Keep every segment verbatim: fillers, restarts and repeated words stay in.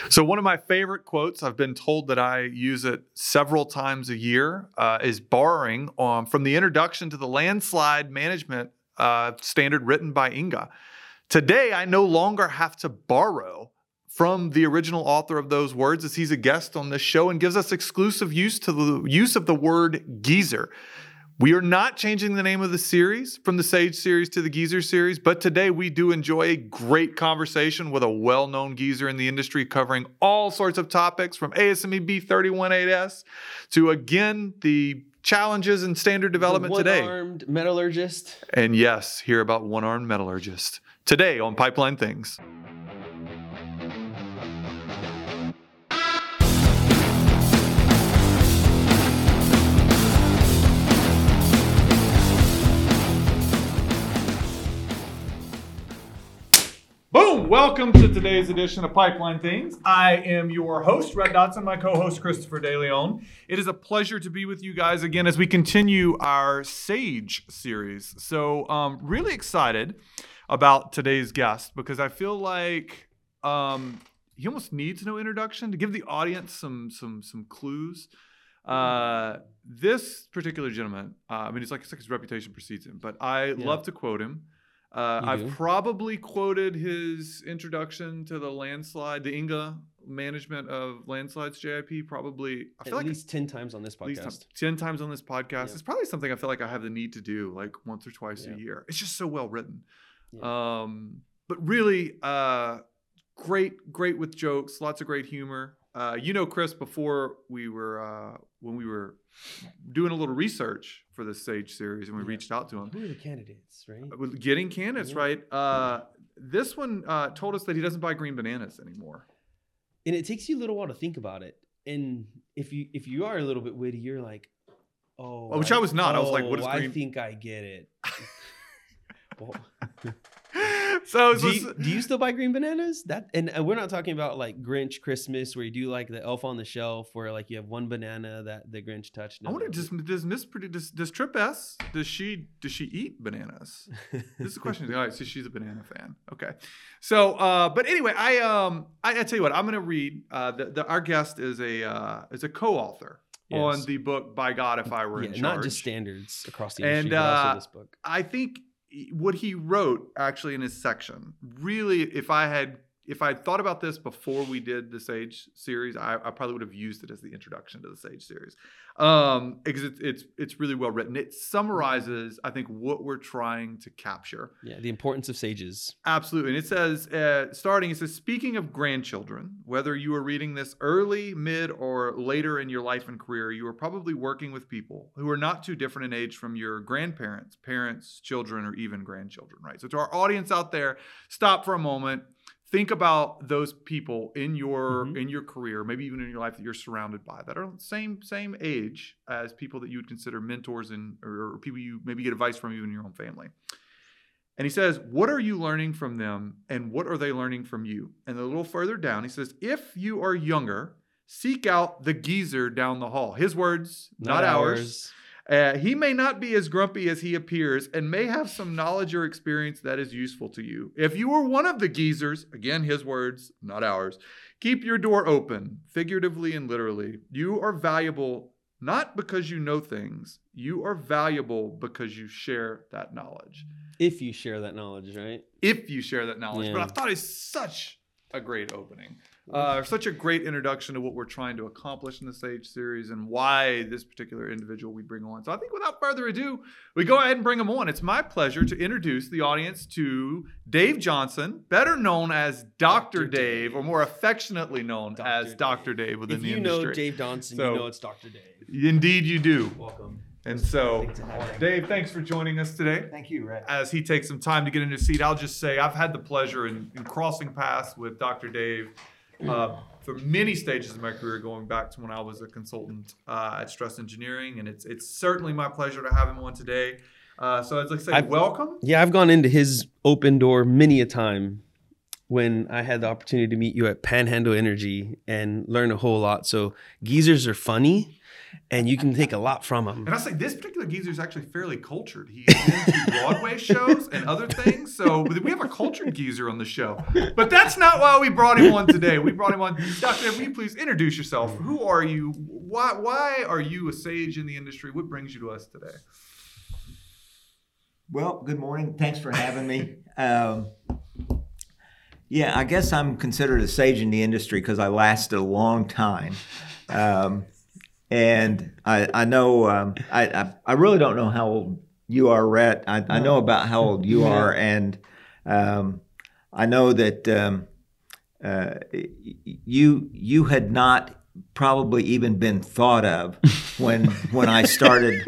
So one of my favorite quotes, I've been told that I use it several times a year, uh, is borrowing um, from the introduction to the landslide management uh, standard written by Inga. Today, I no longer have to borrow from the original author of those words, as he's a guest on this show and gives us exclusive use to the use of the word geezer. We are not changing the name of the series from the Sage series to the Geezer series, but today we do enjoy a great conversation with a well-known geezer in the industry covering all sorts of topics from A S M E B thirty-one eight S to, again, the challenges in standard development the today. One-armed metallurgist. And yes, hear about one-armed metallurgist today on Pipeline Things. Boom! Welcome to today's edition of Pipeline Things. I am your host, Red Dotson, my co-host, Christopher DeLeon. It is a pleasure to be with you guys again as we continue our Sage series. So, um, really excited about today's guest because I feel like um, he almost needs no introduction to give the audience some some some clues. Uh, this particular gentleman, uh, I mean, it's like, it's like his reputation precedes him, but I yeah. love to quote him. Uh, I've probably quoted his introduction to the landslide, the Inga management of landslides J I P, probably I feel at like least ten times on this podcast. At least ten times on this podcast. Yeah. It's probably something I feel like I have the need to do like once or twice yeah. a year. It's just so well written. Yeah. Um, but really, uh, great, great with jokes, lots of great humor. Uh, you know, Chris, before we were, uh, when we were doing a little research for the Sage series and we yeah. reached out to him. Who are the candidates, right? Getting candidates, yeah. right? Uh, this one uh, told us that he doesn't buy green bananas anymore. And it takes you a little while to think about it. And if you if you are a little bit witty, you're like, oh. oh which I, I was not. Oh, I was like, what is green? I think I get it. well, So, do you, do you still buy green bananas? That and we're not talking about like Grinch Christmas where you do like the Elf on the Shelf where like you have one banana that the Grinch touched. I wonder, does does Miss does, does Trip S does she does she eat bananas? This is a question. All right, so she's a banana fan. Okay, so uh, but anyway, I um I, I tell you what, I'm gonna read. Uh, the, the our guest is a uh, is a co-author. Yes. On the book By God If I Were yeah, in Charge. Not just standards across the industry, and, but uh, also this book. I think what he wrote actually in his section, really, if I had if I thought about this before we did the Sage series, I, I probably would have used it as the introduction to the Sage series. Um, because it's it's it's really well written. It summarizes, I think, what we're trying to capture. Yeah, the importance of sages. Absolutely. And it says, uh, starting, it says, speaking of grandchildren, whether you are reading this early, mid, or later in your life and career, you are probably working with people who are not too different in age from your grandparents, parents, children, or even grandchildren, right? So to our audience out there, stop for a moment. Think about those people in your mm-hmm. in your career, maybe even in your life that you're surrounded by that are the same same age as people that you would consider mentors and or people you maybe get advice from even in your own family. And he says, what are you learning from them and what are they learning from you? And a little further down, he says, if you are younger, seek out the geezer down the hall. His words, not, not ours. ours. Uh, he may not be as grumpy as he appears and may have some knowledge or experience that is useful to you. If you are one of the geezers, again, his words, not ours, keep your door open, figuratively and literally. You are valuable not because you know things. You are valuable because you share that knowledge. If you share that knowledge, right? If you share that knowledge. Yeah. But I thought it's such a great opening. Uh, such a great introduction to what we're trying to accomplish in the Sage series and why this particular individual we bring on. So I think without further ado, we go ahead and bring him on. It's my pleasure to introduce the audience to Dave Johnson, better known as Doctor Doctor Dave, Dave, or more affectionately known Doctor as Doctor Dave, Dave within if the industry. If you know Dave Johnson, so, you know it's Doctor Dave. Indeed you do. Welcome. And so, Dave, thanks for joining us today. Thank you, Red. As he takes some time to get into his seat, I'll just say I've had the pleasure in, in crossing paths with Doctor Dave uh, for many stages of my career, going back to when I was a consultant uh, at Stress Engineering, and it's it's certainly my pleasure to have him on today. Uh, so I'd like to say I've, welcome. Yeah, I've gone into his open door many a time. when I had the opportunity to meet you at Panhandle Energy and learn a whole lot. So geezers are funny, and you can take a lot from them. And I was like, this particular geezer is actually fairly cultured. He's into Broadway shows and other things. So we have a cultured geezer on the show. But that's not why we brought him on today. We brought him on. Doctor, will you please introduce yourself? Who are you? Why, why are you a sage in the industry? What brings you to us today? Well, good morning. Thanks for having me. Um, yeah, I guess I'm considered a sage in the industry because I lasted a long time. Um, and I, I know, um, I, I I really don't know how old you are, Rhett. I, I know about how old you are, and um, I know that um, uh, you you had not probably even been thought of when when I started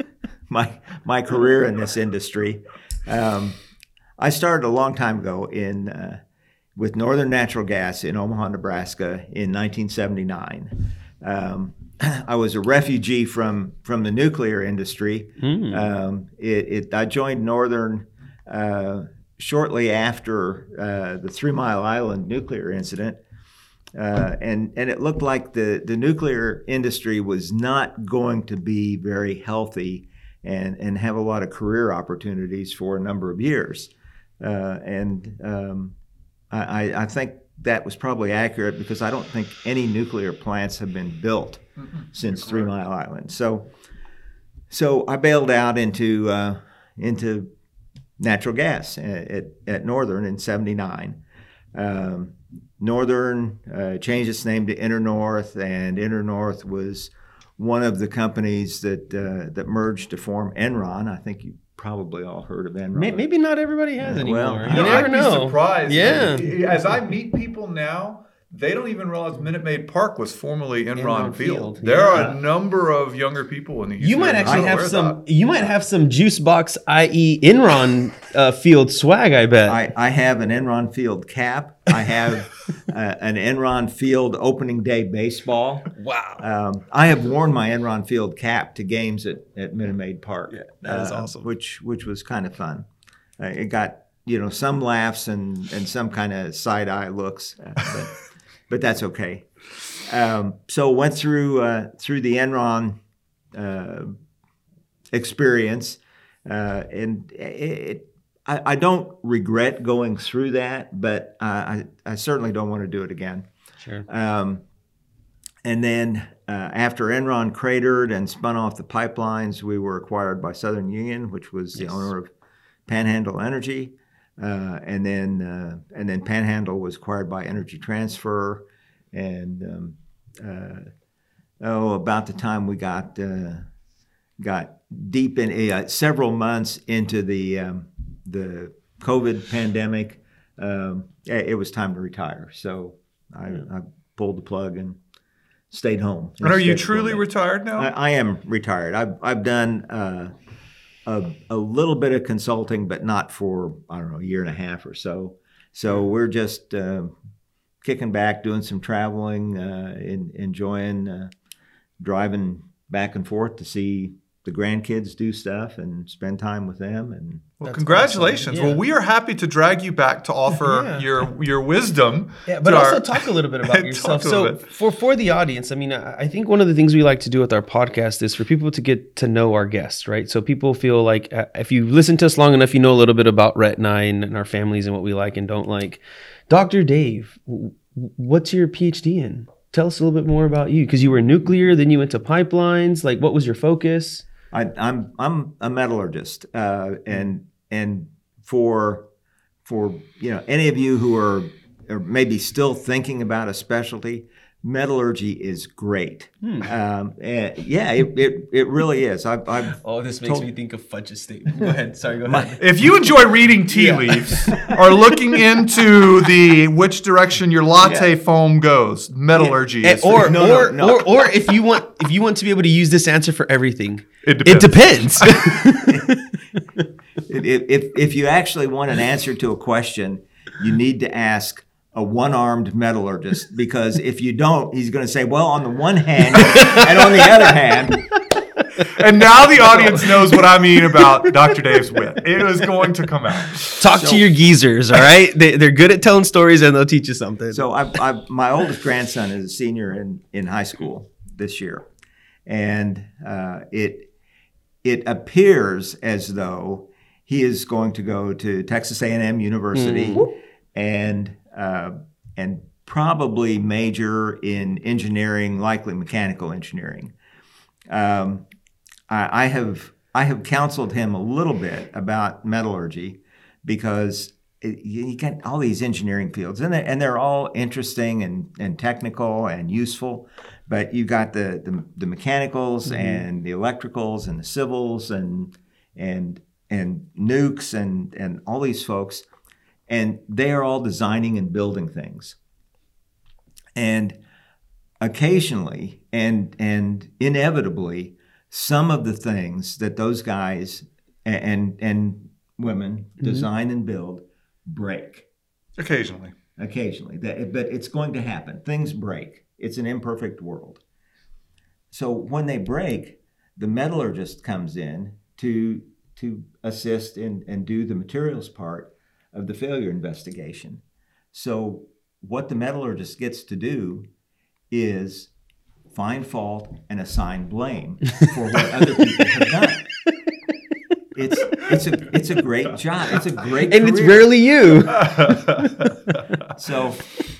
my my career in this industry. Um, I started a long time ago in uh, with Northern Natural Gas in Omaha, Nebraska in nineteen seventy-nine. Um, I was a refugee from, from the nuclear industry. Mm. Um, it, it, I joined Northern uh, shortly after uh, the Three Mile Island nuclear incident. Uh, and, and it looked like the, the nuclear industry was not going to be very healthy and, and have a lot of career opportunities for a number of years. Uh, and um, I, I think that was probably accurate because I don't think any nuclear plants have been built mm-hmm. since Three Mile Island. So, so I bailed out into uh, into natural gas at, at, at Northern in seventy-nine. Um, Northern uh, changed its name to InterNorth, and InterNorth was one of the companies that uh, that merged to form Enron. I think you probably all heard of Enron. Maybe not everybody has uh, anymore. Well, you no, never I'd know. Be surprised. Yeah. As I meet people now, they don't even realize Minute Maid Park was formerly Enron, Enron Field. Field. There yeah. are a number of younger people in the You might actually have some. That. You might have some juice box, that is, Enron uh, Field swag. I bet. I, I have an Enron Field cap. I have uh, an Enron Field opening day baseball. Wow. Um, I have worn my Enron Field cap to games at, at Minute Maid Park. Yeah, that is uh, awesome. Which which was kind of fun. Uh, it got you know some laughs and, and some kind of side eye looks, uh, but but that's okay. Um, so went through uh, through the Enron uh, experience, uh, and it. it I, I don't regret going through that, but uh, I, I certainly don't want to do it again. Sure. Um, and then uh, after Enron cratered and spun off the pipelines, we were acquired by Southern Union, which was the yes. owner of Panhandle Energy. Uh, and then uh, and then Panhandle was acquired by Energy Transfer. And um, uh, oh, about the time we got uh, got deep in uh, several months into the um, the COVID pandemic, um, it was time to retire. So I, I pulled the plug and stayed home. And are you truly retired now? I, I am retired. I've, I've done uh, a, a little bit of consulting, but not for, I don't know, a year and a half or so. So we're just uh, kicking back, doing some traveling, uh, in, enjoying uh, driving back and forth to see the grandkids do stuff and spend time with them. And well, congratulations. Awesome. Yeah. Well, we are happy to drag you back to offer yeah. your your wisdom. Yeah, but also our... talk a little bit about yourself. So for, for the audience, I mean, I think one of the things we like to do with our podcast is for people to get to know our guests, right? So people feel like uh, if you listen to us long enough, you know a little bit about Rhett and I and, and our families and what we like and don't like. Doctor Dave, what's your P H D in? Tell us a little bit more about you, because you were nuclear, then you went to pipelines. Like, what was your focus? I, I'm I'm a metallurgist, uh, and and for for you know any of you who are, are maybe still thinking about a specialty, metallurgy is great. Hmm. Um, and yeah, it, it it really is. I've, I've oh, this makes told, me think of Fudge's statement. Go ahead. Sorry, go ahead. If you enjoy reading tea yeah. leaves, or looking into the which direction your latte yeah. foam goes, metallurgy yeah. is. Or no, or, no, no. or or if you want if you want to be able to use this answer for everything, it depends. It depends. if, if if you actually want an answer to a question, you need to ask a one-armed metallurgist, because if you don't, he's going to say, well, on the one hand and on the other hand. And now the audience knows what I mean about Doctor Dave's wit. It was going to come out. Talk so, to your geezers, all right? They, they're good at telling stories, and they'll teach you something. So I, I, my oldest grandson is a senior in, in high school this year. And uh, it it appears as though he is going to go to Texas A and M University mm. and uh, and probably major in engineering, likely mechanical engineering. Um, I, I have I have counseled him a little bit about metallurgy because it, you get all these engineering fields, and they're, and they're all interesting and, and technical and useful. But you got the, the the mechanicals mm-hmm. and the electricals and the civils and and and nukes and and all these folks, and they are all designing and building things. And occasionally and and inevitably, some of the things that those guys and and women mm-hmm. design and build break. Occasionally. Occasionally, but it's going to happen. Things break. It's an imperfect world. So when they break, the metallurgist comes in to to assist in, and do the materials part of the failure investigation. So what the metallurgist gets to do is find fault and assign blame for what other people have done. It's it's a it's a great job. It's a great and career. It's rarely you. So.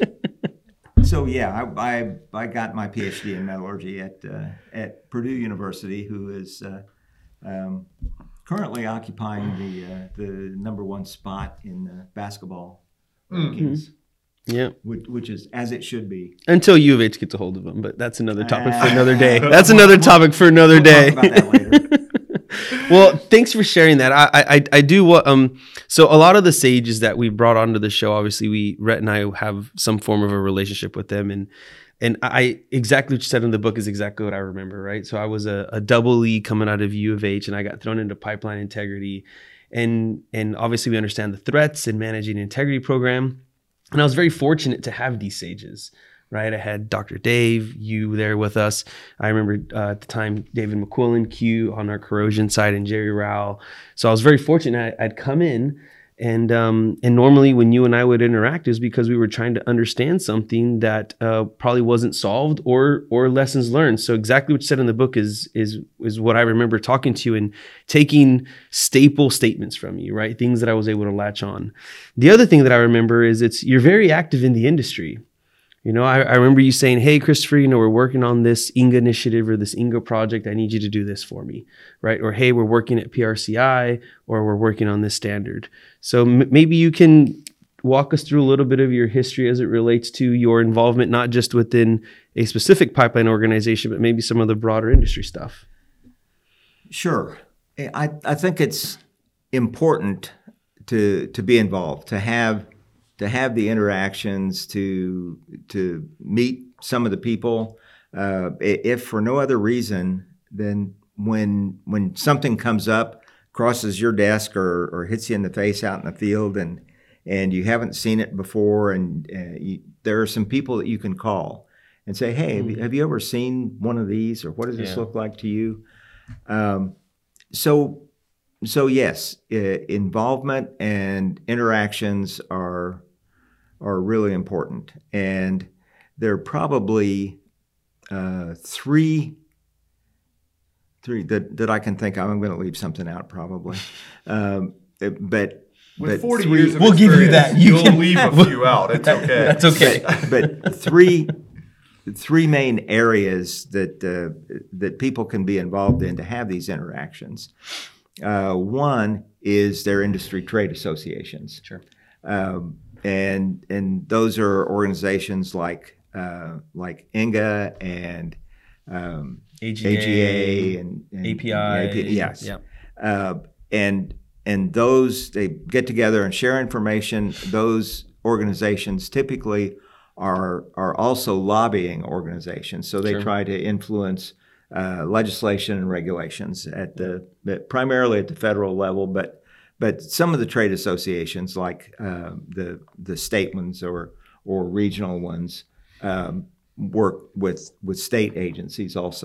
So yeah, I, I I got my P H D in metallurgy at uh, at Purdue University, who is uh, um, currently occupying the uh, the number one spot in the basketball rankings. Mm-hmm. Yeah, which, which is as it should be. Until U of H gets a hold of them, but that's another topic uh, for another day. That's another topic for another we'll day. Talk about that later. Well, thanks for sharing that. I, I I do what um so a lot of the sages that we brought onto the show, obviously we Rhett and I have some form of a relationship with them, and and I exactly what you said in the book is exactly what I remember, right? So I was a, a double E coming out of U of H, and I got thrown into pipeline integrity, and and obviously we understand the threats in managing an integrity program, and I was very fortunate to have these sages. Right, I had Doctor Dave, you there with us. I remember uh, at the time David McQuillan, Q on our corrosion side, and Jerry Rowell. So I was very fortunate. I'd come in, and um, and normally when you and I would interact, it was because we were trying to understand something that uh, probably wasn't solved or or lessons learned. So exactly what you said in the book is is is what I remember talking to you and taking staple statements from you, right? Things that I was able to latch on. The other thing that I remember is it's you're very active in the industry. You know, I, I remember you saying, hey, Christopher, you know, we're working on this I N G A initiative or this I N G A project. I need you to do this for me, right? Or, hey, we're working at P R C I or we're working on this standard. So m- maybe you can walk us through a little bit of your history as it relates to your involvement, not just within a specific pipeline organization, but maybe some of the broader industry stuff. Sure. I, I think it's important to to be involved, to have to have the interactions, to to meet some of the people. Uh, if for no other reason than when when something comes up, crosses your desk or, or hits you in the face out in the field, and and you haven't seen it before, and uh, you, there are some people that you can call and say, hey, have you, have you ever seen one of these, or what does this yeah. look like to you? Um, so. So yes, involvement and interactions are are really important, and there are probably uh, three three that, that I can think of. I'm going to leave something out probably, um, but with but forty three, years of we'll give you that. You You'll can leave a few out. It's okay. That's okay. But, but three three main areas that uh, that people can be involved in to have these interactions. Uh, one is their industry trade associations. Sure. Um, and and those are organizations like uh, like I N G A and um, A G A, A G A and, and A P I. A P I, yes. Yep. Uh, and and those, they get together and share information. Those organizations typically are are also lobbying organizations, so they Sure. try to influence Uh, legislation and regulations at the primarily at the federal level, but but some of the trade associations, like uh, the the state ones or or regional ones, um, work with with state agencies also.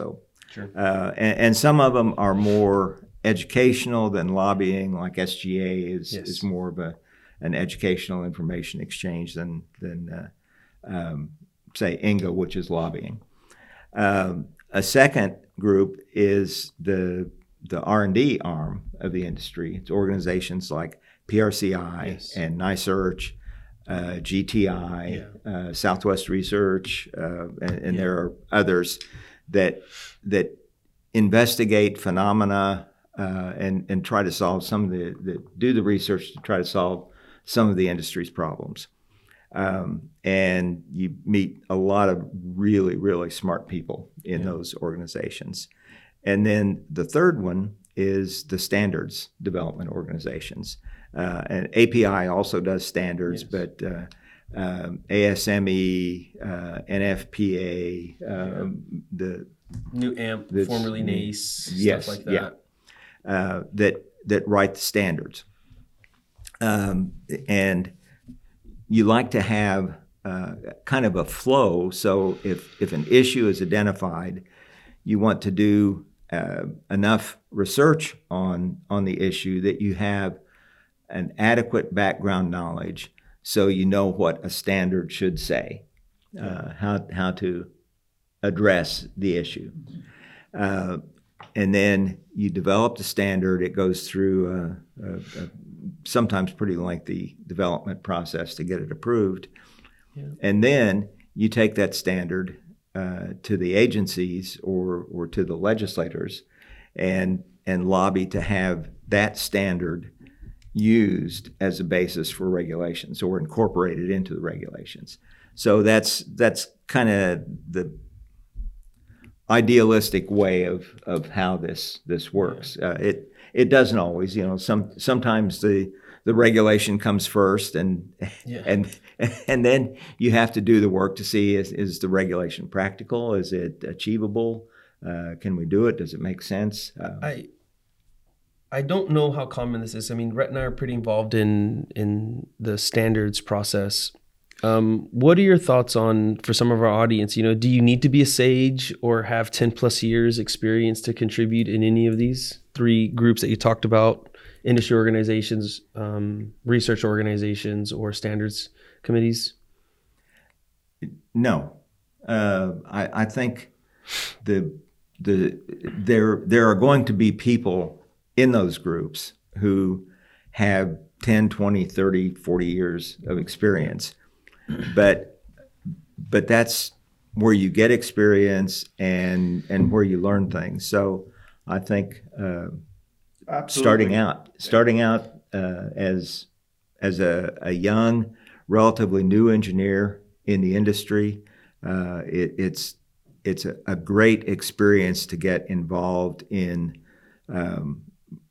Sure. Uh, and, and some of them are more educational than lobbying, like S G A is, Yes. is more of a an educational information exchange than, than uh, um, say, I N G A, which is lobbying. Um, a second group is the the R and D arm of the industry. It's organizations like P R C I Yes. and NYSERC, uh, G T I, Yeah. uh, Southwest Research, uh, and, and Yeah. there are others that that investigate phenomena uh, and and try to solve some of the, the do the research to try to solve some of the industry's problems. Um, and you meet a lot of really, really smart people in Yeah. those organizations. And then the third one is the standards development organizations. Uh, and A P I also does standards, Yes. but uh, um, A S M E, uh, N F P A, um, the New A M P, That's- formerly NACE, yes, stuff like that. yeah. uh, that that write the standards. Um, and you like to have uh, kind of a flow. So if, if an issue is identified, you want to do uh, enough research on, on the issue that you have an adequate background knowledge so you know what a standard should say, uh, how, how to address the issue. Uh, and then you develop the standard. It goes through a, a, a sometimes pretty lengthy development process to get it approved. Yeah. And then you take that standard uh, to the agencies or, or to the legislators and, and lobby to have that standard used as a basis for regulations or incorporated into the regulations. So that's that's kind of the idealistic way of, of how this this works. Uh, it it doesn't always, you know. Some sometimes the the regulation comes first, and Yeah. and and then you have to do the work to see is is the regulation practical? Is it achievable? Uh, can we do it? Does it make sense? Uh, I I don't know how common this is. I mean, Rhett and I are pretty involved in in the standards process. Um, what are your thoughts on, for some of our audience, you know, do you need to be a SAGE or have ten plus years experience to contribute in any of these three groups that you talked about, industry organizations, um, research organizations, or standards committees? No, uh, I, I think the the there there are going to be people in those groups who have ten, twenty, thirty, forty years of experience, but but that's where you get experience and and where you learn things. So I think uh, starting out starting out uh, as as a, a young, relatively new engineer in the industry, uh, it, it's it's a, a great experience to get involved in um,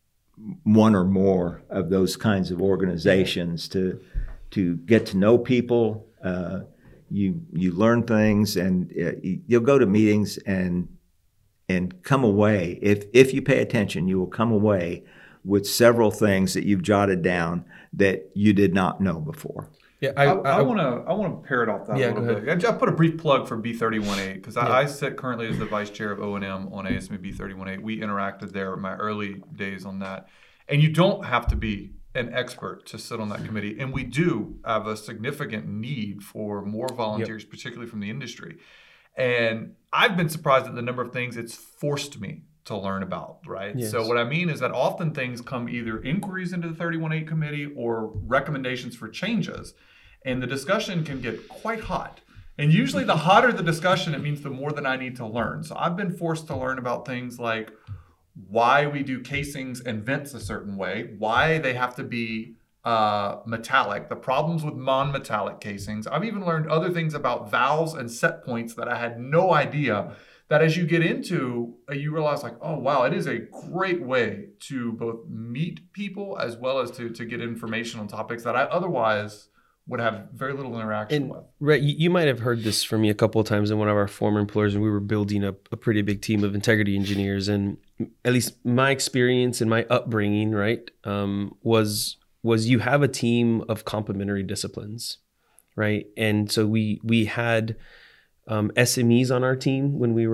one or more of those kinds of organizations to to get to know people. Uh, you you learn things, and uh, you'll go to meetings and and come away. If if you pay attention, you will come away with several things that you've jotted down that you did not know before. Yeah, I want to I want to parrot off that Yeah, a little go bit. I, I put a brief plug for B three one eight because Yeah. I, I sit currently as the vice chair of O and M on A S M E B three one eight. We interacted there in my early days on that, and you don't have to be an expert to sit on that committee. And we do have a significant need for more volunteers, yep. particularly from the industry. And I've been surprised at the number of things it's forced me to learn about, right? Yes. So what I mean is that often things come either inquiries into the three one eight committee or recommendations for changes, and the discussion can get quite hot. And usually the hotter the discussion, it means the more that I need to learn. So I've been forced to learn about things like why we do casings and vents a certain way, why they have to be uh, metallic, the problems with non-metallic casings. I've even learned other things about valves and set points that I had no idea, that as you get into, uh, you realize like, oh, wow, it is a great way to both meet people as well as to, to get information on topics that I otherwise would have very little interaction and, with. Right, you, you might have heard this from me a couple of times in one of our former employers, and we were building a, a pretty big team of integrity engineers. And at least my experience and my upbringing, right, um, was was you have a team of complementary disciplines, right? And so we we had um, S M Es on our team when we were at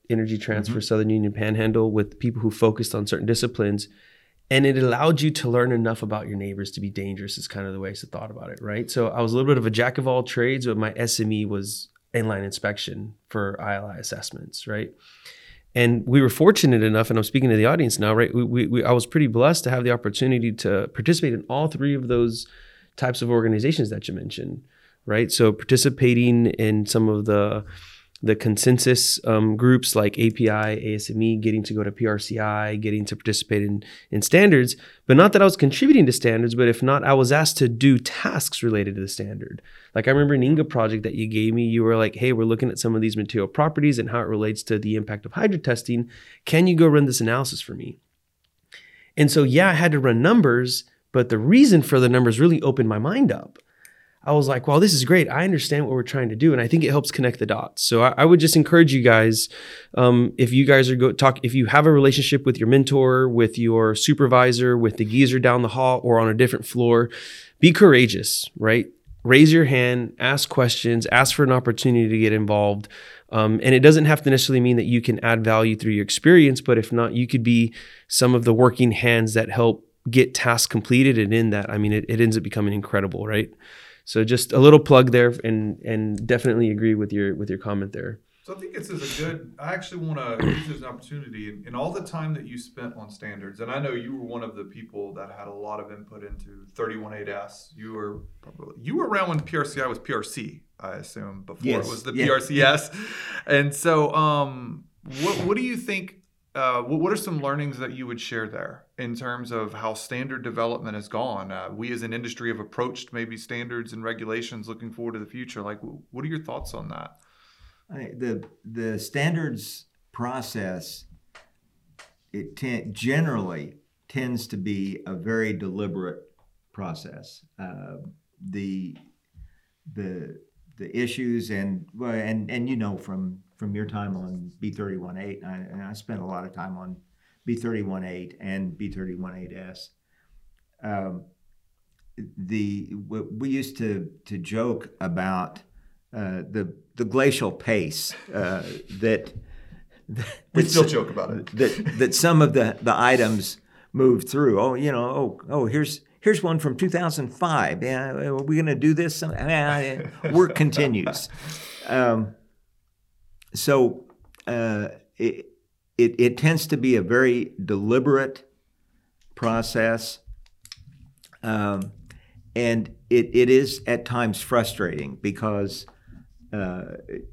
Energy Transfer, mm-hmm. Southern Union Panhandle, with people who focused on certain disciplines. And it allowed you to learn enough about your neighbors to be dangerous is kind of the way I thought about it, right? So I was a little bit of a jack of all trades, but my S M E was inline inspection for I L I assessments, right? And we were fortunate enough, and I'm speaking to the audience now, right? We, we, we I was pretty blessed to have the opportunity to participate in all three of those types of organizations that you mentioned, right? So participating in some of the the consensus um, groups like A P I, A S M E, getting to go to P R C I, getting to participate in, in standards, but not that I was contributing to standards, but if not, I was asked to do tasks related to the standard. Like I remember an I N G A project that you gave me, you were like, hey, we're looking at some of these material properties and how it relates to the impact of hydro testing. Can you go run this analysis for me? And so, yeah, I had to run numbers, but the reason for the numbers really opened my mind up. I was like, well, this is great. I understand what we're trying to do. And I think it helps connect the dots. So I, I would just encourage you guys, um, if you guys are go talk, if you have a relationship with your mentor, with your supervisor, with the geezer down the hall or on a different floor, be courageous, right? Raise your hand, ask questions, ask for an opportunity to get involved. Um, and it doesn't have to necessarily mean that you can add value through your experience, but if not, you could be some of the working hands that help get tasks completed. And in that, I mean, it, it ends up becoming incredible, right? So just a little plug there, and and definitely agree with your with your comment there. So I think this is a good, I actually want to use this as an opportunity in, in all the time that you spent on standards. And I know you were one of the people that had a lot of input into thirty-one eight S. You were probably, you were around when P R C I was P R C, I assume, before yes. it was the yeah. P R C S. And so um, what what do you think, uh, what, what are some learnings that you would share there in terms of how standard development has gone? Uh, we as an industry have approached maybe standards and regulations looking forward to the future. Like, what are your thoughts on that? I, the the standards process, it ten, generally tends to be a very deliberate process. Uh, the the the issues and well, and and you know from from your time on B thirty-one eight, and I, and I spent a lot of time on B thirty-one eight and B thirty-one eight S. Um, the we used to to joke about uh, the the glacial pace uh, that, that we still joke about it that that some of the, the items moved through. Oh, you know, oh oh here's here's one from two thousand five. Yeah, are we going to do this? Uh, work continues. Um, so uh, it, it it tends to be a very deliberate process, um, and it it is at times frustrating because uh,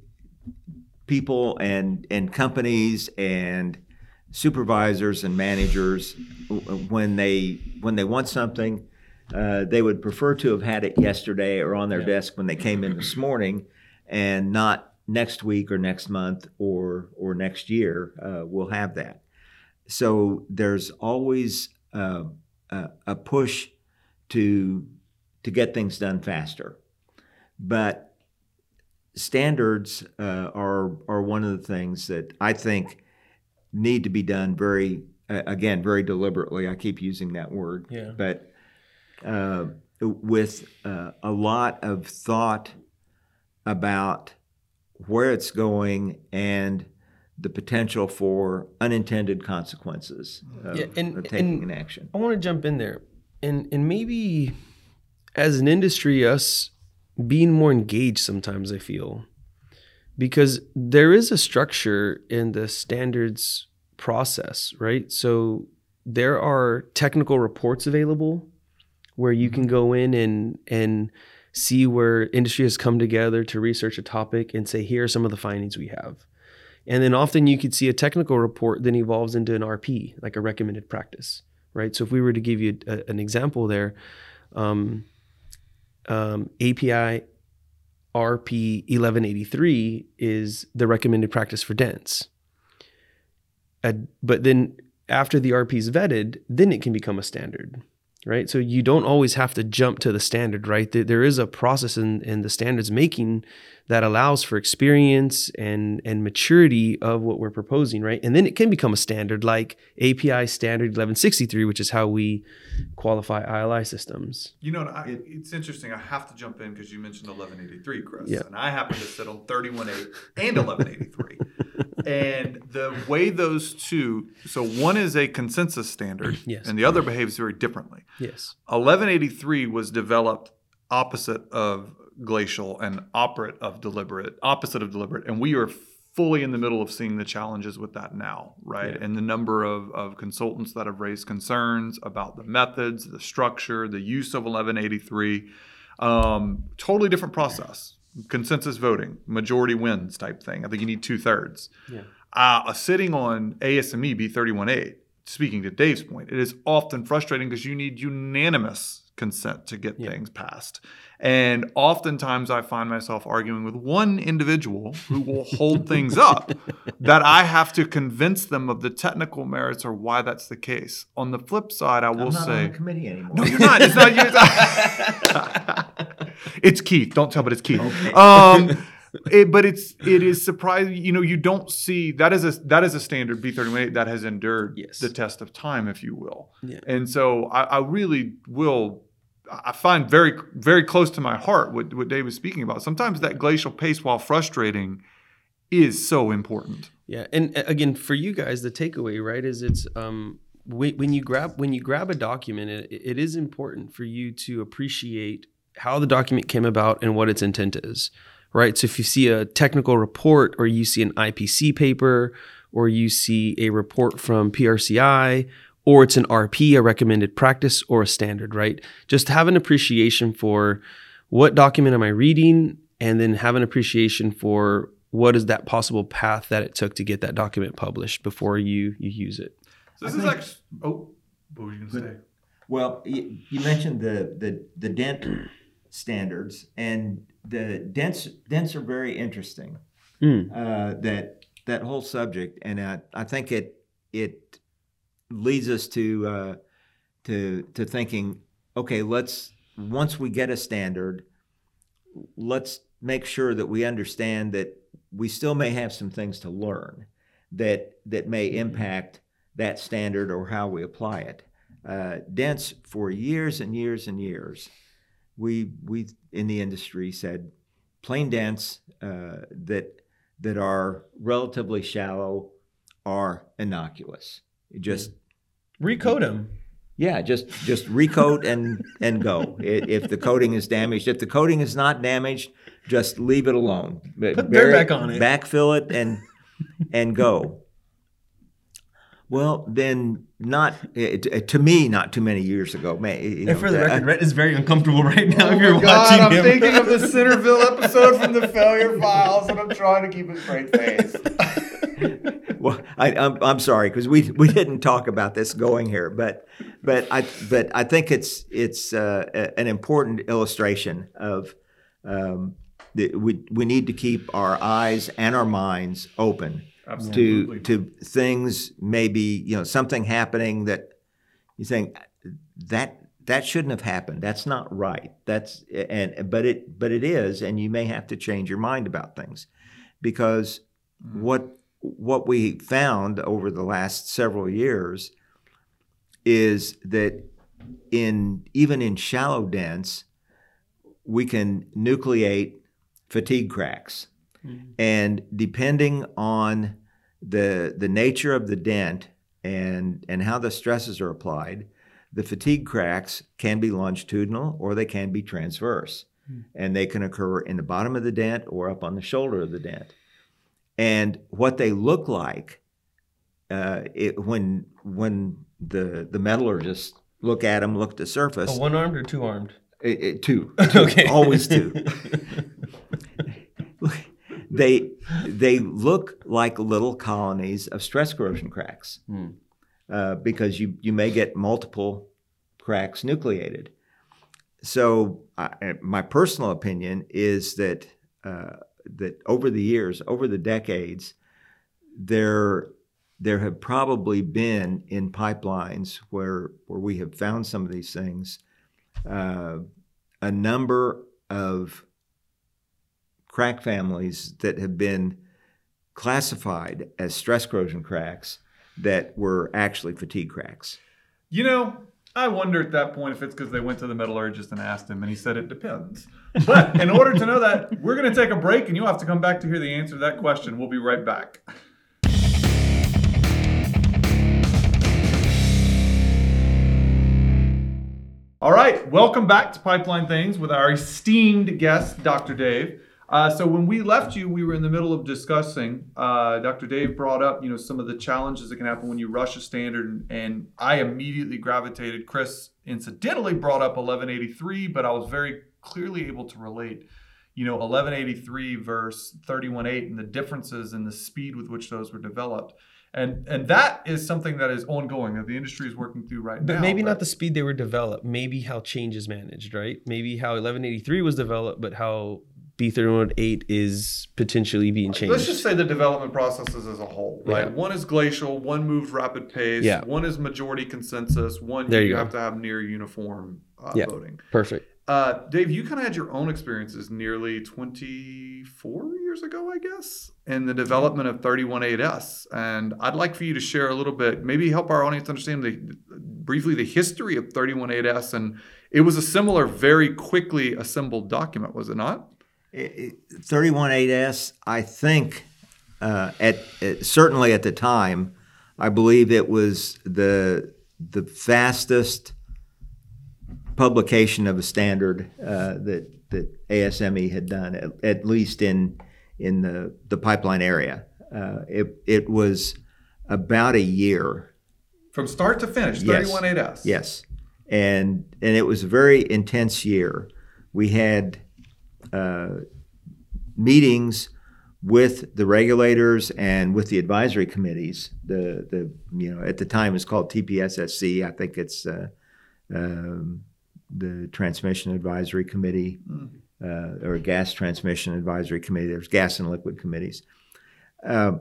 people and and companies and supervisors and managers, when they when they want something, uh, they would prefer to have had it yesterday or on their yeah. desk when they came in this morning, and not next week or next month or or next year. Uh, we'll have that. So there's always uh, a, a push to to get things done faster, but standards uh, are are one of the things that I think need to be done very, uh, again, very deliberately. I keep using that word, yeah. but uh, with uh, a lot of thought about where it's going and the potential for unintended consequences of, yeah, and, of taking and an action. I want to jump in there, and and maybe as an industry, us being more engaged sometimes, I feel, because there is a structure in the standards process, right? So there are technical reports available where you can go in and and see where industry has come together to research a topic and say, here are some of the findings we have. And then often you could see a technical report then evolves into an R P, like a recommended practice, right? So if we were to give you a, an example there, um, um, A P I R P eleven eighty-three is the recommended practice for dents. Uh, but then after the R P is vetted, then it can become a standard, right? So you don't always have to jump to the standard, right? There is a process in, in the standards making that allows for experience and, and maturity of what we're proposing, right? And then it can become a standard like A P I standard eleven sixty-three, which is how we qualify I L I systems. You know, I, it's interesting. I have to jump in because you mentioned eleven eighty-three, Chris. Yeah. And I happen to sit on thirty-one eight and eleven eighty-three. And the way those two, so one is a consensus standard, yes. and the other behaves very differently. Yes. eleven eighty-three was developed opposite of glacial and operate of deliberate, opposite of deliberate, and we are fully in the middle of seeing the challenges with that now, right? Yeah. And the number of, of consultants that have raised concerns about the methods, the structure, the use of eleven eighty-three. Um, totally different process. Consensus voting, majority wins type thing. I think you need two thirds. Yeah. Uh, sitting on A S M E B thirty-one eight, speaking to Dave's point, it is often frustrating because you need unanimous consent to get yeah. things passed. And oftentimes I find myself arguing with one individual who will hold things up that I have to convince them of the technical merits or why that's the case. On the flip side, I will I'm not say... on the committee anymore. No, you're not. It's not you. It's Keith. Don't tell, but it's Keith. Okay. Um, it, but it's it is surprising. You know, you don't see that is a that is a standard B thirty-one eight that has endured yes. the test of time, if you will. Yeah. And so I, I really will. I find very very close to my heart what what Dave was speaking about. Sometimes that glacial pace, while frustrating, is so important. Yeah, and again, for you guys, the takeaway, right, is it's um, when, when you grab when you grab a document, it, it is important for you to appreciate how the document came about and what its intent is, right? So if you see a technical report or you see an I P C paper or you see a report from P R C I or it's an R P, a recommended practice or a standard, right? Just have an appreciation for what document am I reading and then have an appreciation for what is that possible path that it took to get that document published before you, you use it. So this I is think, actually, oh, what were you going to say? Well, you, you mentioned the, the, the dent standards, and the dents dents are very interesting. Mm. Uh, that that whole subject, and I, I think it it leads us to uh, to to thinking. Okay, let's once we get a standard, let's make sure that we understand that we still may have some things to learn that that may impact that standard or how we apply it. Uh, dents for years and years and years. We we in the industry said plain dents uh, that that are relatively shallow are innocuous. You just recoat them. Yeah, just just recoat and and go. If the coating is damaged, if the coating is not damaged, just leave it alone. Put dirt back on it. Backfill it and and go. Well, then, not to me, not too many years ago. Man, you know, and for the record, Rhett is very uncomfortable right now. Oh if you're God, watching I'm him. thinking of the Centerville episode from the Failure Files, and I'm trying to keep a straight face. Well, I, I'm I'm sorry because we we didn't talk about this going here, but but I but I think it's it's uh, a, an important illustration of um, that we we need to keep our eyes and our minds open. Absolutely. To to things, maybe, you know, something happening that you think that that shouldn't have happened. That's not right. That's and but it but it is, and you may have to change your mind about things, because mm-hmm. what what we found over the last several years is that in even in shallow dents, we can nucleate fatigue cracks. Mm-hmm. And depending on the the nature of the dent and and how the stresses are applied, the fatigue cracks can be longitudinal or they can be transverse. Mm-hmm. And they can occur in the bottom of the dent or up on the shoulder of the dent. And what they look like uh, it, when when the the metallurgists look at them, look at the surface. Oh, one-armed or two-armed? It, it, two. two. Okay. Always two. They they look like little colonies of stress corrosion cracks hmm. uh, because you, you may get multiple cracks nucleated. So I, my personal opinion is that uh, that over the years, over the decades, there there have probably been in pipelines where where we have found some of these things, uh, a number of crack families that have been classified as stress corrosion cracks that were actually fatigue cracks. You know, I wonder at that point if it's because they went to the metallurgist and asked him, and he said it depends. But in order to know that, we're going to take a break, and you'll have to come back to hear the answer to that question. We'll be right back. All right, welcome back to Pipeline Things with our esteemed guest, Doctor Dave. Uh, so when we left you, we were in the middle of discussing. Uh, Doctor Dave brought up, you know, some of the challenges that can happen when you rush a standard, and, and I immediately gravitated. Chris incidentally brought up eleven eighty-three, but I was very clearly able to relate, you know, eleven eighty-three versus thirty-one eight and the differences in the speed with which those were developed. And and that is something that is ongoing, that the industry is working through right but now. Maybe but not the speed they were developed, maybe how change is managed, right? Maybe how eleven eighty-three was developed, but how B thirty-one eight is potentially being changed. Let's just say the development processes as a whole, right? Yeah. One is glacial, one moves rapid pace, Yeah. one is majority consensus, one There you, you have go. to have near uniform uh, Yeah. voting. Perfect. Uh, Dave, you kind of had your own experiences nearly twenty-four years ago, I guess, in the development of thirty-one eight S. And I'd like for you to share a little bit, maybe help our audience understand the, briefly the history of thirty-one eight S. And it was a similar, very quickly assembled document, was it not? thirty-one eight S, I think, uh, at, at certainly at the time, I believe it was the the fastest publication of a standard uh, that that A S M E had done, at, at least in in the the pipeline area. Uh, it it was about a year From start to finish, Yes. thirty-one eight S. Yes, and and it was a very intense year. We had uh, meetings with the regulators and with the advisory committees. The the you know at the time it's called T P S S C. I think it's uh, um, the Transmission Advisory Committee uh, or Gas Transmission Advisory Committee. There's gas and liquid committees. Uh,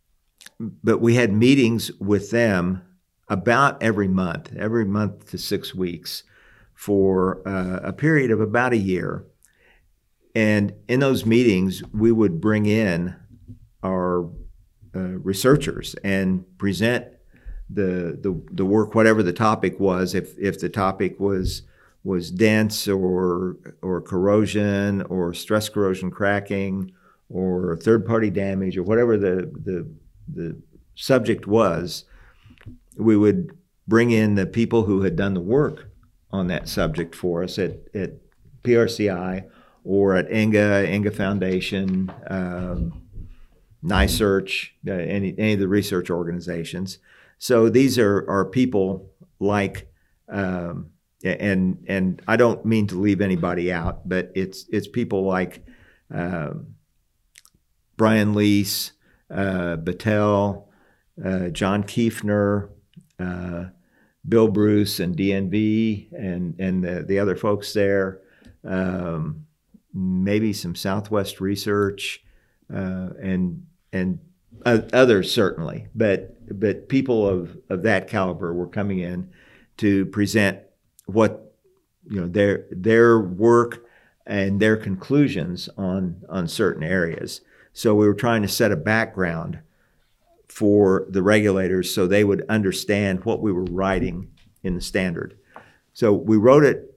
but we had meetings with them about every month, every month to six weeks for uh, a period of about a year. And in those meetings, we would bring in our uh, researchers and present the, the the work, whatever the topic was. If if the topic was was dense or or corrosion or stress corrosion cracking or third party damage or whatever the the the subject was, we would bring in the people who had done the work on that subject for us at, at P R C I or at INGA, INGA Foundation, um, NYSERC, uh, any, any of the research organizations. So these are, are people like, um, and and I don't mean to leave anybody out, but it's it's people like um, Brian Lease, uh, Battelle, uh, John Kiefner, uh, Bill Bruce and D N V and and the, the other folks there, um, maybe some Southwest Research, uh, and and uh, others certainly, but but people of, of that caliber were coming in to present what you know their their work and their conclusions on on certain areas. So we were trying to set a background for the regulators so they would understand what we were writing in the standard. So we wrote it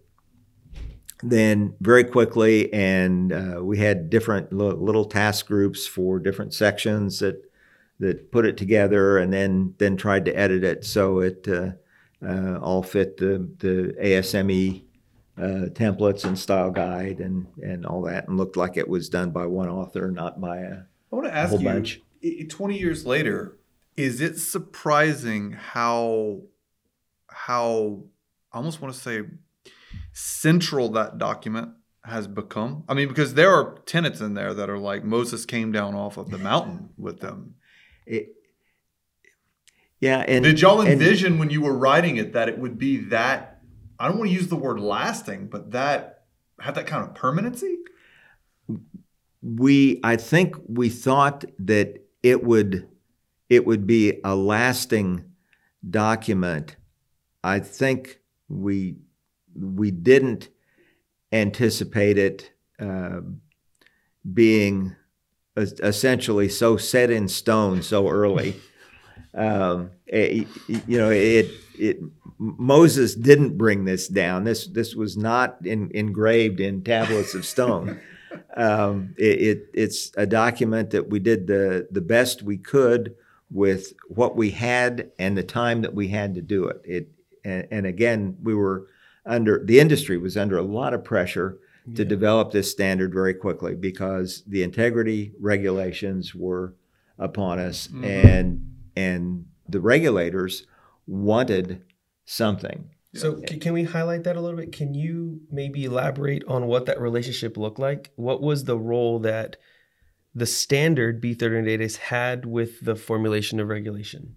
then very quickly, and uh, we had different l- little task groups for different sections that that put it together, and then then tried to edit it so it uh, uh, all fit the the A S M E uh, templates and style guide and and all that, and looked like it was done by one author, not by a, I want to a ask whole you, bunch. i- twenty years later, is it surprising how, how I almost want to say central that document has become? I mean, because there are tenets in there that are like Moses came down off of the mountain with them. It, yeah, and Did y'all and- envision when you were writing it that it would be that, I don't want to use the word lasting, but that had that kind of permanency? we I think we thought that it would it would be a lasting document. I think we we didn't anticipate it uh, being es- essentially so set in stone so early. um, it, you know, it it Moses didn't bring this down. This this was not in, engraved in tablets of stone. Um, it, it, it's a document that we did the, the best we could with what we had and the time that we had to do it. It and, and again, we were under the industry was under a lot of pressure to Yeah. develop this standard very quickly because the integrity regulations were upon us, Mhm. and and the regulators wanted something. So c- can we highlight that a little bit? Can you maybe elaborate on what that relationship looked like? What was the role that the standard B thirty-eight had with the formulation of regulation?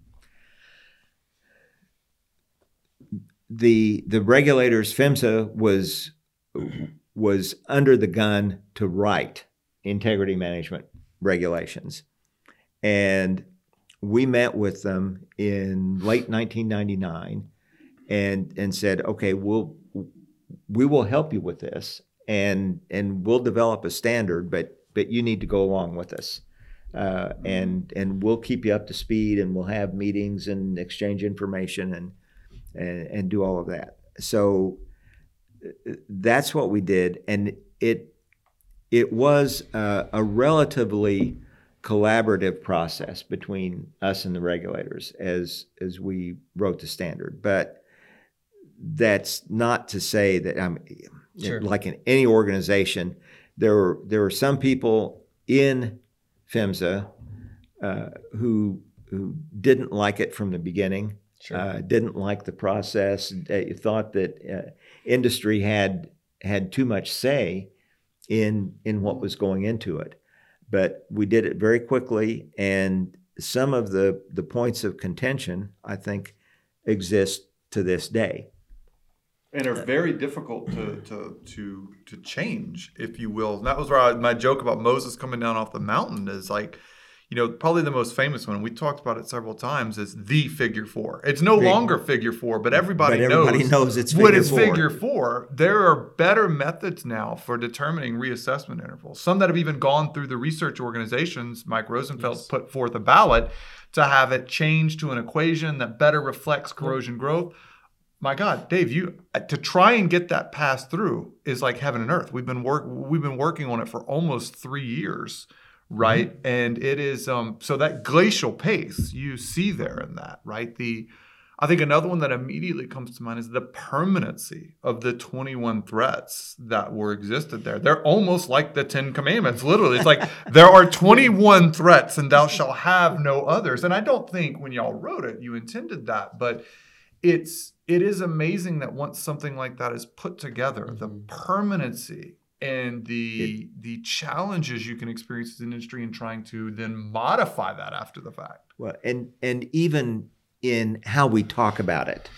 The the regulators, PHMSA was was under the gun to write integrity management regulations, and we met with them in late nineteen ninety-nine and and said, okay, we'll we will help you with this, and and we'll develop a standard, but but you need to go along with us, uh, and and we'll keep you up to speed, and we'll have meetings and exchange information and and, and do all of that. So that's what we did, and it it was a, a relatively collaborative process between us and the regulators as as we wrote the standard. But that's not to say that I'm Sure. like in any organization. There were there were some people in PHMSA uh, who who didn't like it from the beginning. Sure. Uh, didn't like the process. They thought that uh, industry had had too much say in in what was going into it. But we did it very quickly, and some of the, the points of contention, I think, exist to this day. And are very difficult to, to to to change, if you will. And that was where I, my joke about Moses coming down off the mountain is like, you know, probably the most famous one, we talked about it several times, is the figure four. It's no Big. longer figure four, but everybody, But everybody knows, knows it's what figure is four. figure four. There are better methods now for determining reassessment intervals. Some that have even gone through the research organizations. Mike Rosenfeld Yes. put forth a ballot to have it changed to an equation that better reflects corrosion growth. My God, Dave, you to try and get that passed through is like heaven and earth. We've been work we've been working on it for almost three years, right? Mm-hmm. And it is um so that glacial pace you see there in that, right? The I think another one that immediately comes to mind is the permanency of the twenty-one threats that were existed there. They're almost like the Ten Commandments, literally. It's like there are twenty-one threats and thou shalt have no others. And I don't think when y'all wrote it, you intended that, but it's it is amazing that once something like that is put together, mm-hmm. the permanency and the it, the challenges you can experience as an industry in trying to then modify that after the fact. Well, and and even in how we talk about it,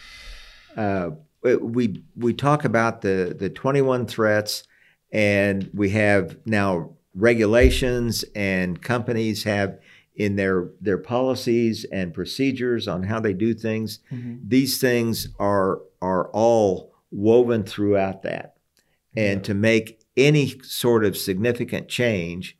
uh, we we talk about the the twenty-one threats, and we have now regulations, and companies have in their their policies and procedures on how they do things. Mm-hmm. These things are are all woven throughout that. And yeah. to make any sort of significant change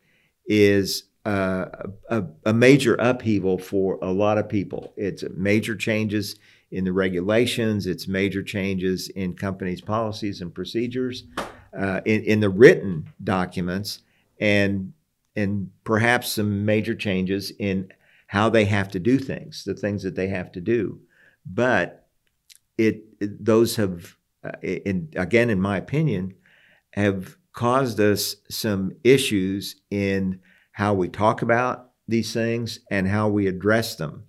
is uh, a, a major upheaval for a lot of people. It's major changes in the regulations. It's major changes in companies' policies and procedures, uh, in, in the written documents, and and perhaps some major changes in how they have to do things, the things that they have to do. But it, it those have, uh, in, again, in my opinion, have caused us some issues in how we talk about these things and how we address them.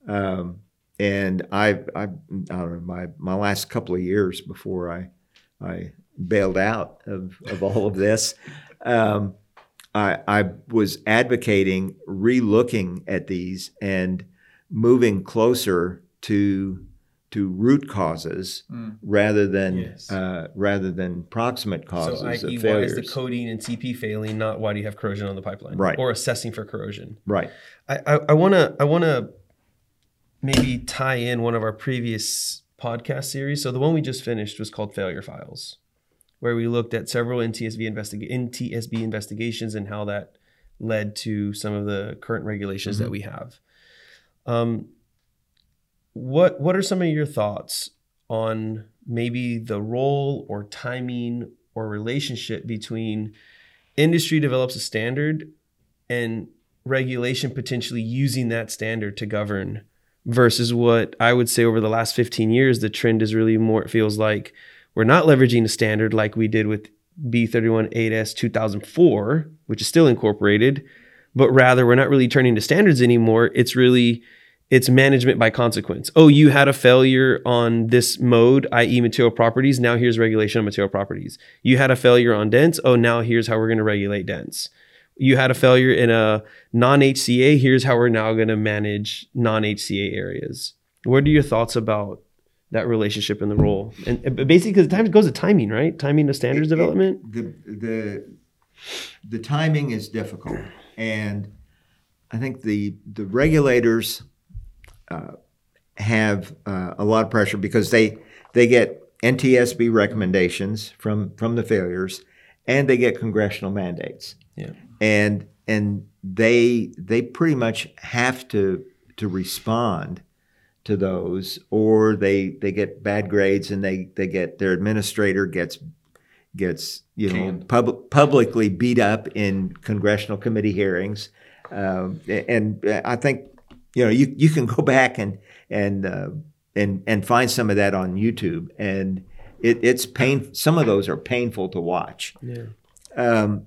Um, and I, I, I don't know, my my last couple of years before I I bailed out of, of all of this, um, I, I was advocating re-looking at these and moving closer to to root causes mm. rather than yes. uh, rather than proximate causes so, of that is, failures. Why is the coating and C P failing? Not why do you have corrosion on the pipeline? Right. Or assessing for corrosion. Right. I, I, I wanna I wanna maybe tie in one of our previous podcast series. So the one we just finished was called Failure Files, where we looked at several N T S B, investiga- N T S B investigations and how that led to some of the current regulations mm-hmm. that we have. Um, what what are some of your thoughts on maybe the role or timing or relationship between industry develops a standard and regulation potentially using that standard to govern, versus what I would say over the last fifteen years, the trend is really more, it feels like, We're not leveraging a standard like we did with B three one eight S two thousand four, which is still incorporated, but rather we're not really turning to standards anymore. It's really, it's management by consequence. Oh, you had a failure on this mode, that is material properties. Now here's regulation on material properties. You had a failure on dents. Oh, now here's how we're going to regulate dents. You had a failure in a non-H C A. Here's how we're now going to manage non-H C A areas. What are your thoughts about that relationship and the role? And, and basically, because the time goes to timing, right? Timing of standards it, development. It, the the the timing is difficult, and I think the the regulators uh, have uh, a lot of pressure because they they get N T S B recommendations from from the failures, and they get congressional mandates. Yeah, and and they they pretty much have to to respond to those, or they they get bad grades and they they get their administrator gets gets you know pub, publicly beat up in congressional committee hearings, um, and I think you know you you can go back and and uh, and and find some of that on YouTube, and it, it's pain. Some of those are painful to watch. Yeah. Um,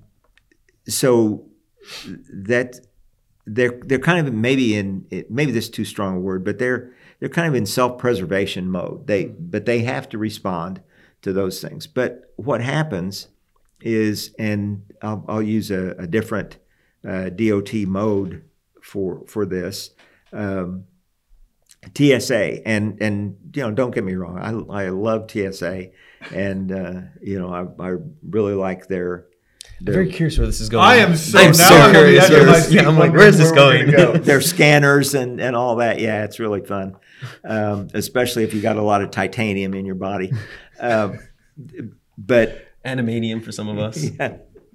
so that they're they're kind of maybe in maybe this is too strong a word, but they're they're kind of in self-preservation mode. They but they have to respond to those things. But what happens is, and I'll, I'll use a, a different uh, D O T mode for for this, um, T S A, and and you know don't get me wrong, I I love T S A, and uh, you know I I really like their. I'm very curious where this is going. I am so, I'm now so I'm curious. on the edge of my seat Yeah, I'm like, where's this wondering going? where we're gonna go. Their scanners and, and all that. Yeah, it's really fun, um, especially if you got a lot of titanium in your body. Um, but Animanium for some of us. Yeah,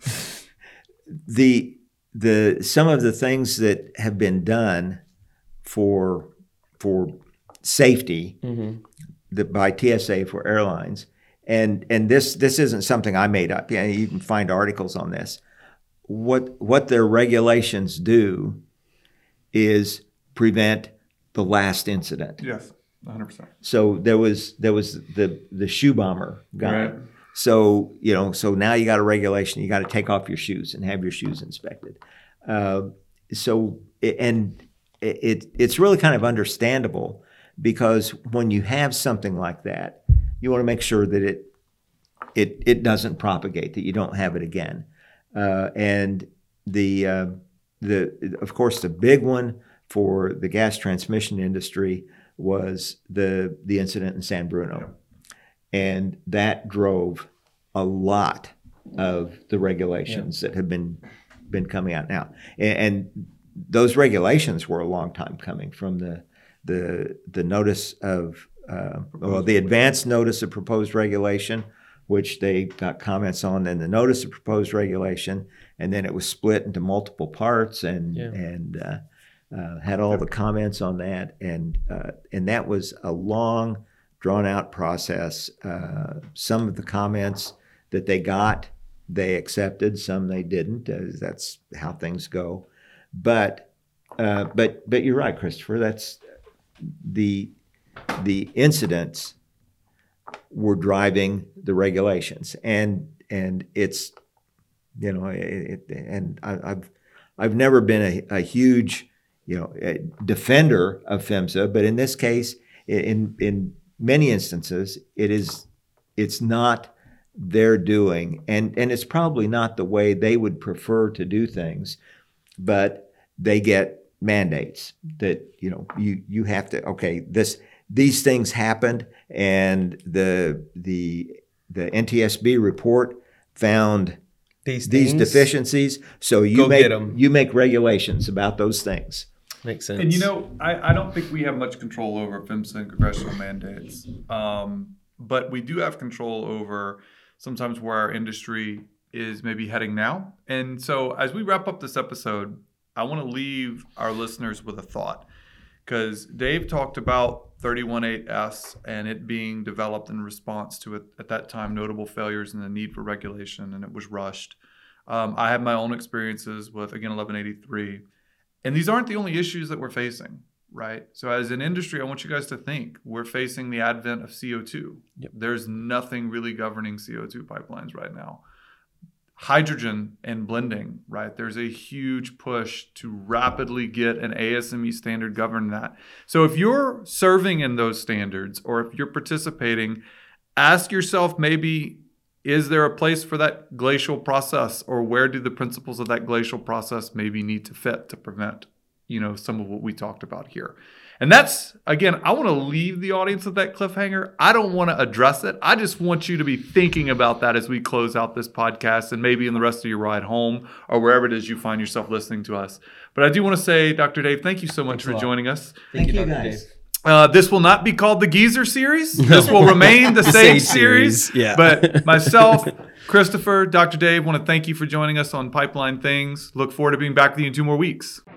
the the some of the things that have been done for for safety Mm-hmm. that by T S A for airlines. And and this this isn't something I made up. Yeah, you can find articles on this. What what their regulations do is prevent the last incident. Yes, one hundred percent. So there was there was the the shoe bomber guy. Right. So you know so now you got a regulation. You got to take off your shoes and have your shoes inspected. Uh, so and it, it it's really kind of understandable because when you have something like that, you want to make sure that it it it doesn't propagate, that you don't have it again. Uh, and the uh, the of course the big one for the gas transmission industry was the the incident in San Bruno, and that drove a lot of the regulations yeah. that have been been coming out now. And, and those regulations were a long time coming from the the the notice of Uh, well, the advanced notice of proposed regulation, which they got comments on, then the notice of proposed regulation, and then it was split into multiple parts and yeah. and uh, uh, had all the comments on that, and uh, and that was a long, drawn out process. Uh, some of the comments that they got, they accepted. Some they didn't. Uh, that's how things go. But uh, but but you're right, Christopher. That's the the incidents were driving the regulations, and and it's you know it, and I, I've I've never been a, a huge you know a defender of PHMSA, but in this case, in in many instances, it is it's not their doing, and and it's probably not the way they would prefer to do things, but they get mandates that you know you you have to okay this. These things happened, and the the the N T S B report found these, these things, deficiencies. So you go make get 'em. you make regulations about those things. Makes sense. And you know, I, I don't think we have much control over PHMSA and congressional mandates, um, but we do have control over sometimes where our industry is maybe heading now. And so, as we wrap up this episode, I want to leave our listeners with a thought. Because Dave talked about thirty-one eight S and it being developed in response to, it, at that time, notable failures and the need for regulation, and it was rushed. Um, I have my own experiences with, again, eleven eighty-three. And these aren't the only issues that we're facing. right? So as an industry, I want you guys to think we're facing the advent of C O two. Yep. There's nothing really governing C O two pipelines right now. Hydrogen and blending, right? There's a huge push to rapidly get an A S M E standard govern that. So if you're serving in those standards or if you're participating, ask yourself maybe, is there a place for that glacial process, or where do the principles of that glacial process maybe need to fit to prevent, you know, some of what we talked about here? And that's, again, I want to leave the audience with that cliffhanger. I don't want to address it. I just want you to be thinking about that as we close out this podcast and maybe in the rest of your ride home or wherever it is you find yourself listening to us. But I do want to say, Doctor Dave, thank you so much Thanks for joining us. Thank, thank you, guys. Dave. Uh, this will not be called the Geezer series. This will remain the, the Sage, Sage series. series. Yeah. But myself, Christopher, Doctor Dave, want to thank you for joining us on Pipeline Things. Look forward to being back with you in two more weeks.